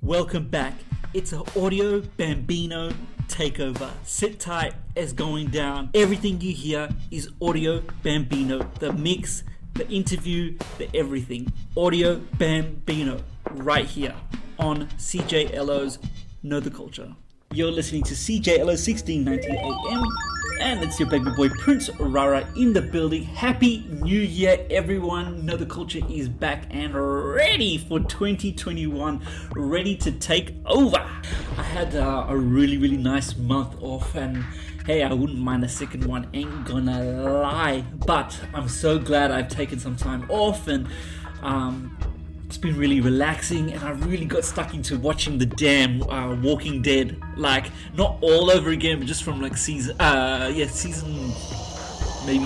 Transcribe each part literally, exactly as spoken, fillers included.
Welcome back. It's an Audio Bambino takeover. Sit tight, it's going down. Everything you hear is Audio Bambino. The mix, the interview, the everything. Audio Bambino right here on C J L O's Know the Culture. You're listening to C J L O sixteen ninety A M, and it's your baby boy Prince Rara in the building. Happy New Year, everyone. Know the Culture is back and ready for twenty twenty-one, ready to take over. I had uh, a really, really nice month off, and hey, I wouldn't mind a second one, ain't gonna lie. But I'm so glad I've taken some time off, and um, it's been really relaxing, and I really got stuck into watching the damn uh, Walking Dead. Like, not all over again, but just from like season, uh, yeah, season maybe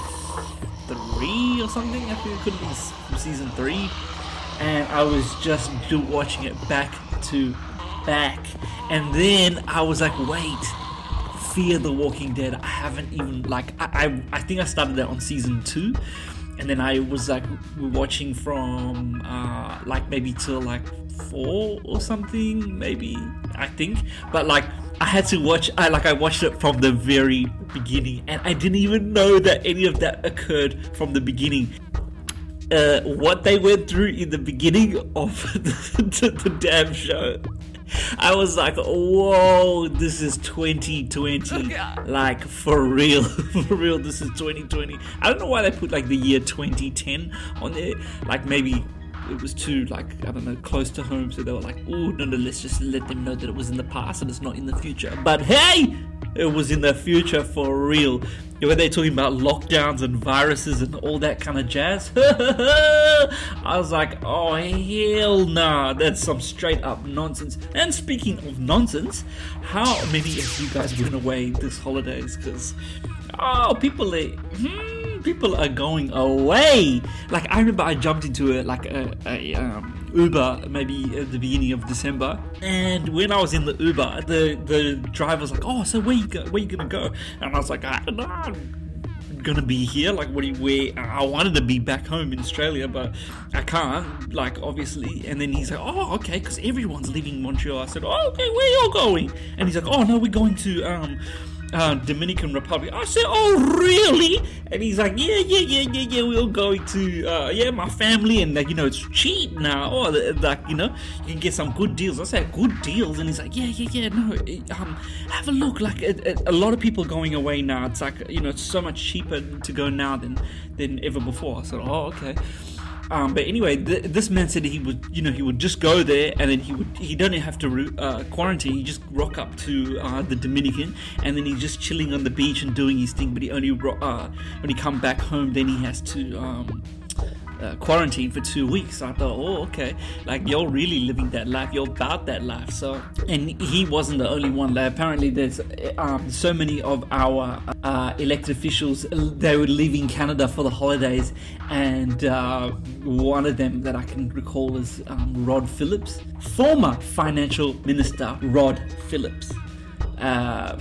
three or something. I think it could have been from season three. And I was just watching it back to back. And then I was like, wait, Fear the Walking Dead. I haven't even, like, I, I, I think I started that on season two. And then I was like watching from uh, like maybe till like four or something, maybe, I think. But like I had to watch, I like I watched it from the very beginning, and I didn't even know that any of that occurred from the beginning. Uh, what they went through in the beginning of the, the, the damn show, I was like, whoa, this is twenty twenty. Like, for real. For real, this is twenty twenty. I don't know why they put, like, the year twenty ten on there. Like, maybe it was too, like, I don't know, close to home. So they were like, oh, no, no, let's just let them know that it was in the past and it's not in the future. But hey, it was in the future for real. When they're talking about lockdowns and viruses and all that kind of jazz, I was like, oh, hell nah, that's some straight up nonsense. And speaking of nonsense, how many of you guys went away this holidays? Because, oh, people are, hmm, people are going away. Like, I remember I jumped into a, like a, a um, Uber maybe at the beginning of December, and when I was in the Uber, the the driver was like, oh, so where you go, where you gonna go? And I was like, I don't know, I'm gonna be here. Like, what do you, where? I wanted to be back home in Australia, but I can't, like, obviously. And then he's like, oh, okay, because everyone's leaving Montreal. I said, oh, okay, where you all going? And he's like, oh no, we're going to um Uh, Dominican Republic. I said, oh really? And he's like, yeah, yeah, yeah, yeah, yeah, we're all going to, uh, yeah, my family, and like, you know, it's cheap now, or like, you know, you can get some good deals. I said, good deals? And he's like, yeah, yeah, yeah, no, um, have a look, like, it, it, a lot of people going away now. It's like, you know, it's so much cheaper to go now than, than ever before. I said, oh, okay. Um, but anyway, th- this man said he would, you know, he would just go there, and then he would, he doesn't have to uh, quarantine. He just rock up to uh, the Dominican, and then he's just chilling on the beach and doing his thing. But he only, uh, when he come back home, then he has to um, uh, quarantine for two weeks. So I thought, oh, okay, like, you're really living that life. You're about that life. So, and he wasn't the only one. Like, apparently, there's um, so many of our uh, elected officials. They were leaving Canada for the holidays, and uh, one of them that I can recall is um, Rod Phillips, former financial minister Rod Phillips. Uh,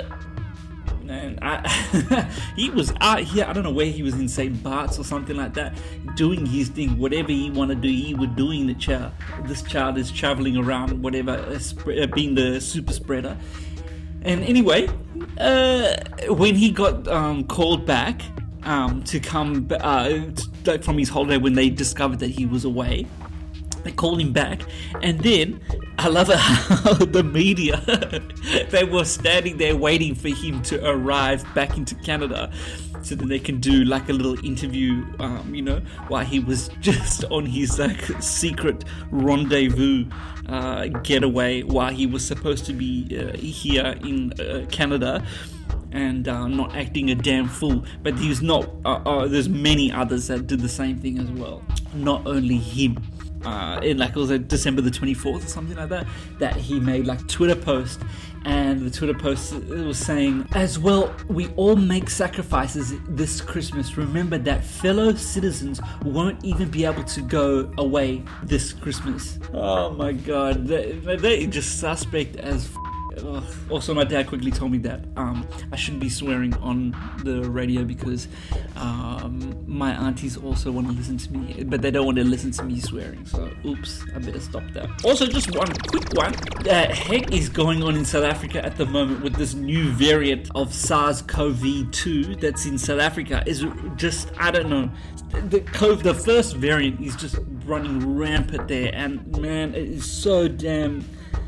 and I, he was out here, I don't know where he was, in Saint Bart's or something like that, doing his thing, whatever he wanted to do, he was doing. The child, this child is traveling around, whatever, uh, sp- uh, being the super spreader. And anyway, uh, when he got um, called back um, to come uh, to, from his holiday, when they discovered that he was away, they called him back, and then I love it how the media, they were standing there waiting for him to arrive back into Canada so that they can do like a little interview, um, you know, while he was just on his like secret rendezvous uh, getaway, while he was supposed to be uh, here in uh, Canada. And uh, not acting a damn fool. But he's not, uh, uh, there's many others that did the same thing as well. Not only him. Uh, in like it was like December the twenty-fourth or something like that, that he made like Twitter post, and the Twitter post was saying, as well, we all make sacrifices this Christmas. Remember that fellow citizens won't even be able to go away this Christmas. Oh my god, they, they just suspect as f- ugh. Also, my dad quickly told me that um, I shouldn't be swearing on the radio because um, my aunties also want to listen to me, but they don't want to listen to me swearing. So, oops, I better stop that. Also, just one quick one. Uh, heck is going on in South Africa at the moment with this new variant of SARS-C o V two that's in South Africa. Is just, I don't know. The COVID, the first variant is just running rampant there, and man, it is so damn.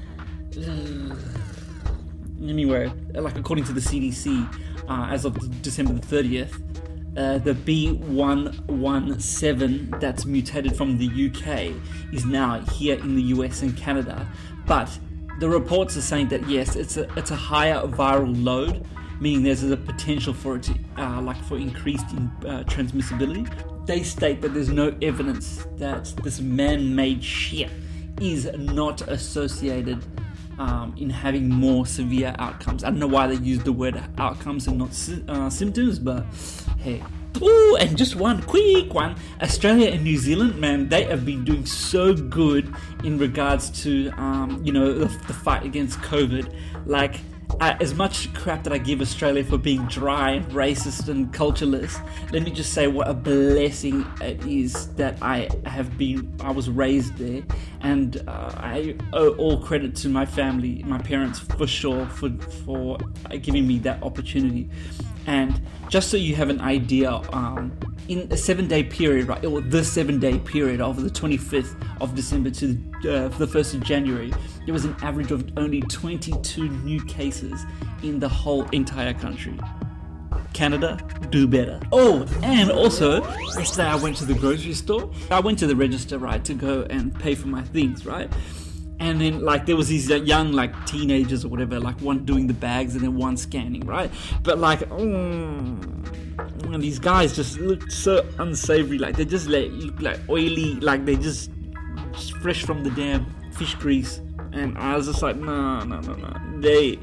Uh, anyway, like according to the C D C, uh, as of December the thirtieth, uh, the B one one seven that's mutated from the U K is now here in the U S and Canada. But the reports are saying that yes, it's a it's a higher viral load, meaning there's a potential for it to, uh, like for increased in, uh, transmissibility. They state that there's no evidence that this man-made shit is not associated um, in having more severe outcomes. I don't know why they use the word outcomes and not uh, symptoms, but hey. Ooh, and just one quick one. Australia and New Zealand, man, they have been doing so good in regards to, um, you know, the, the fight against COVID. Like, Uh, as much crap that I give Australia for being dry and racist and cultureless, let me just say what a blessing it is that I have been, I was raised there, and uh, I owe all credit to my family, my parents for sure, for, for giving me that opportunity. And just so you have an idea, um, in a seven-day period, right, or the seven-day period of the twenty-fifth of December to uh, the first of January, there was an average of only twenty-two new cases in the whole entire country. Canada, do better. Oh, and also, yesterday I went to the grocery store. I went to the register, right, to go and pay for my things, right? And then, like, there was these young, like, teenagers or whatever, like, one doing the bags and then one scanning, right? But, like, oh, and these guys just looked so unsavory. Like, they just like, look like oily, like, they just, just fresh from the damn fish grease. And I was just like, no, no, no, no. They,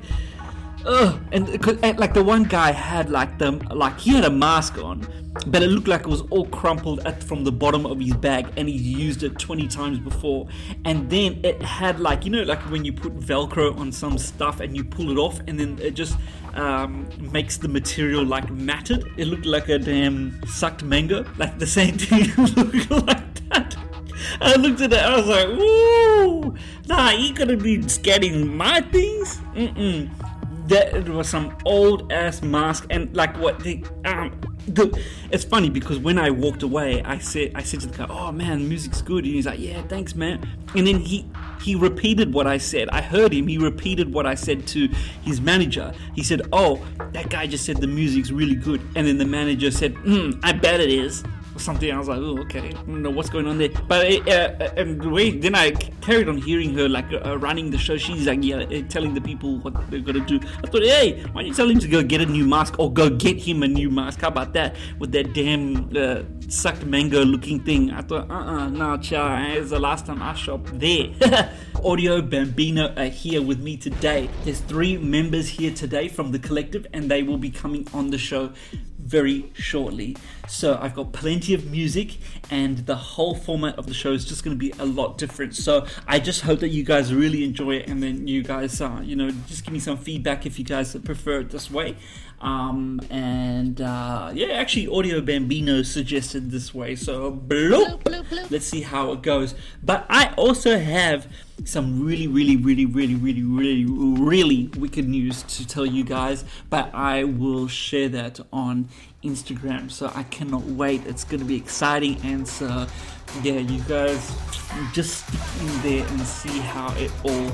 ugh. And, and, like, the one guy had, like, the, like, he had a mask on, but it looked like it was all crumpled at, from the bottom of his bag, and he used it twenty times before. And then it had, like, you know, like when you put Velcro on some stuff and you pull it off, and then it just um, makes the material like matted. It looked like a damn sucked mango, like the same thing looked like that. I looked at it, I was like, ooh, nah, you gonna be scanning my things? Mm-mm. That was some old ass mask, and like what the um. The, it's funny because when I walked away, I said, I said to the guy, "Oh man, the music's good," and he's like, "Yeah, thanks, man." And then he he repeated what I said. I heard him. He repeated what I said to his manager. He said, "Oh, that guy just said the music's really good," and then the manager said, mm, "I bet it is." Or something. I was like, oh, okay, I don't know what's going on there. But it, uh, and the way then I carried on hearing her like uh, running the show. She's like, yeah, uh, telling the people what they're gonna do. I thought, hey, why don't you tell him to go get a new mask or go get him a new mask? How about that with that damn uh, sucked mango looking thing? I thought, uh-uh, no, cha, it's the last time I shopped there. Audio Bambino are here with me today. There's three members here today from the collective, and they will be coming on the show very shortly. So I've got plenty of music, and the whole format of the show is just going to be a lot different. So I just hope that you guys really enjoy it, and then you guys, uh, you know, just give me some feedback if you guys prefer it this way. Um, and uh, yeah, actually Audio Bambino suggested this way, so bloop, bloop, bloop. Let's see how it goes. But I also have some really, really, really, really, really, really, really wicked news to tell you guys, but I will share that on Instagram, so I cannot wait. It's going to be exciting, and so yeah, you guys just stick in there and see how it all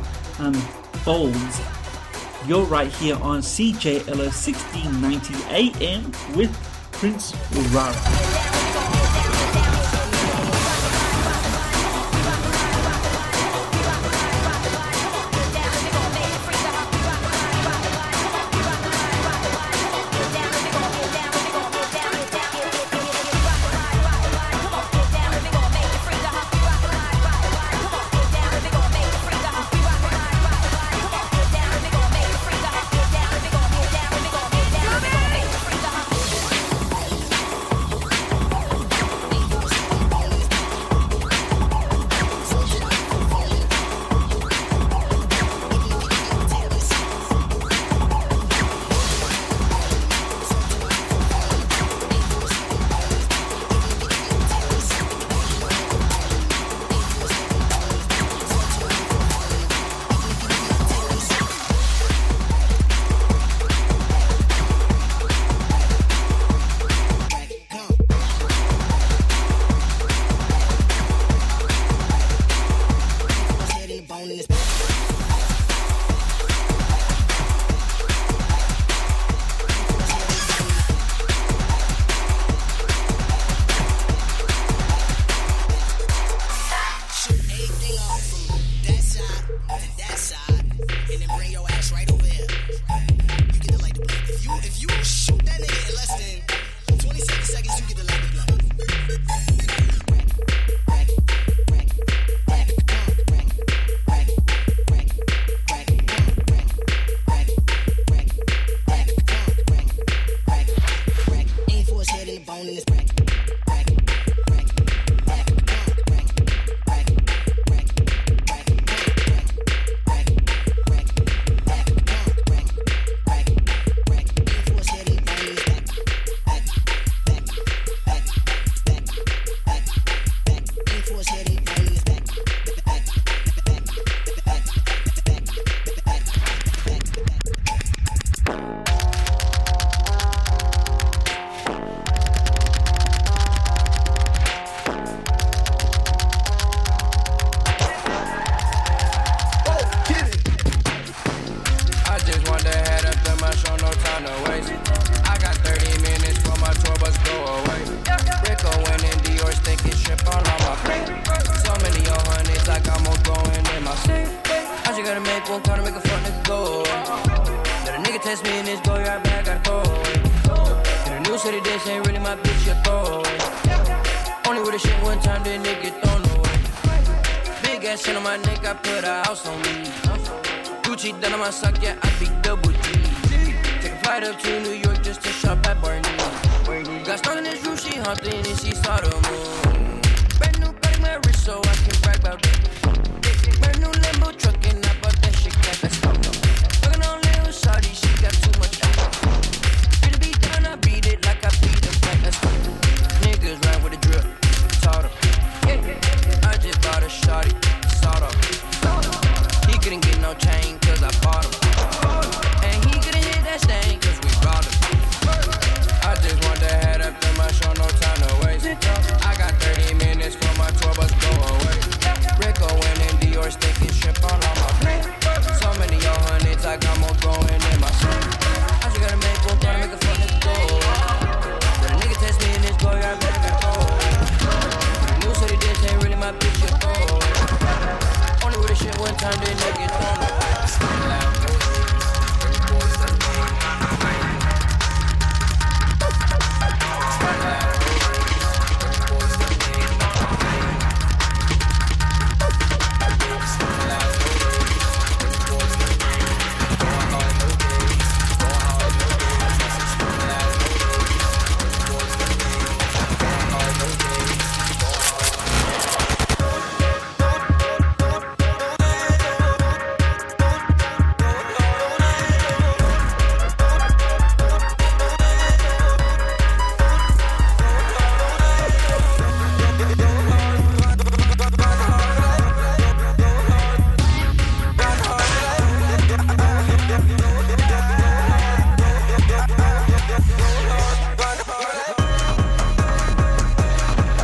unfolds. You're right here on C J L O sixteen ninety A M with Prince Rara. bone in his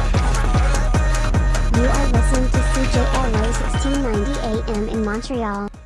sixteen ninety A M in Montreal.